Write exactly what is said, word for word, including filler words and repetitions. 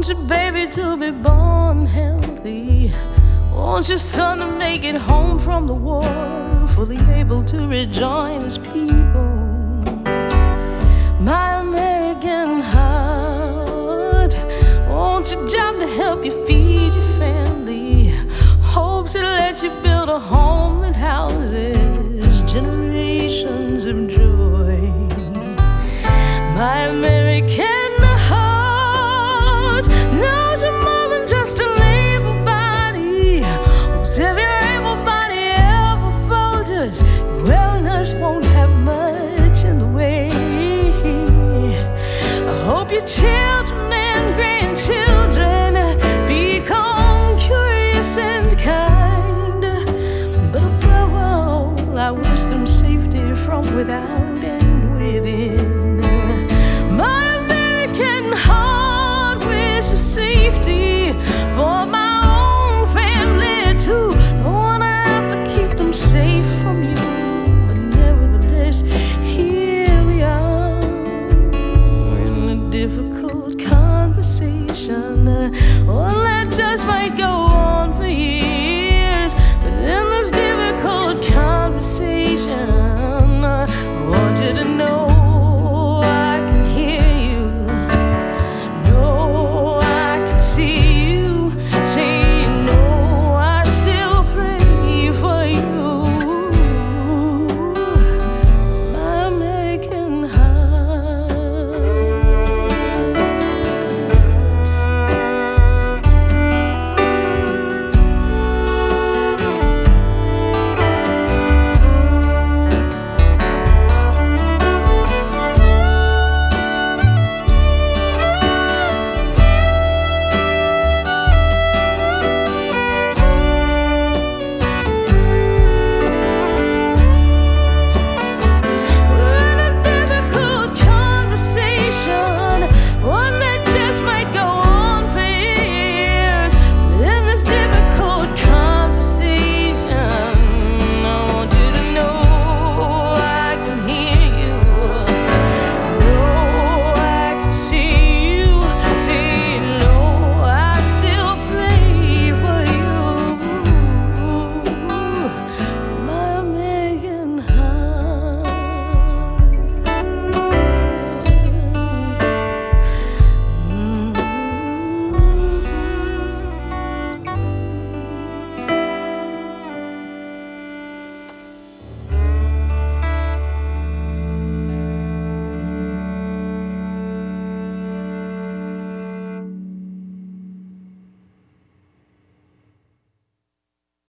Want your baby to be born healthy. Want your son to make it home from the war, fully able to rejoin his people. My American heart, want your job to help you feed your family. Hopes to let you build a home that houses generations of joy. My American heart knows you're more than just a labor body. Whose every able body ever falters, your wellness won't have much in the way. I hope your children and grandchildren become curious and kind, but above all, I wish them safety from without end.